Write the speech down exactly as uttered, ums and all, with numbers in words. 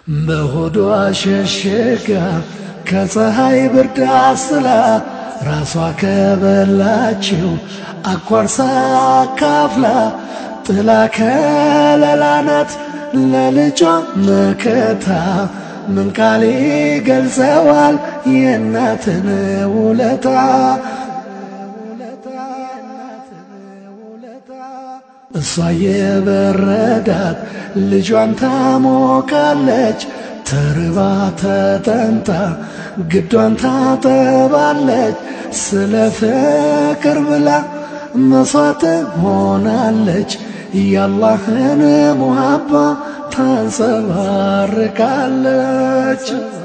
በሆዷ ሸሸጋ ከፀሐይ ብርድ አስላ ራሷ ከበላችው አቋርሳ ካፍላ ጥላ ከለላናት ለልጇ መከታ ምን ቃል ይገልጸዋል የእናትን ውለታ እሷ የበረዳት ልጇን ታሞቃለች ተርባ ተጠንታ ግዷን ታጠባለች ስለ ፍቅር ብላ መስዋዕት ሆናለች የአላህን ሙሐባ ታንጸባርቃለች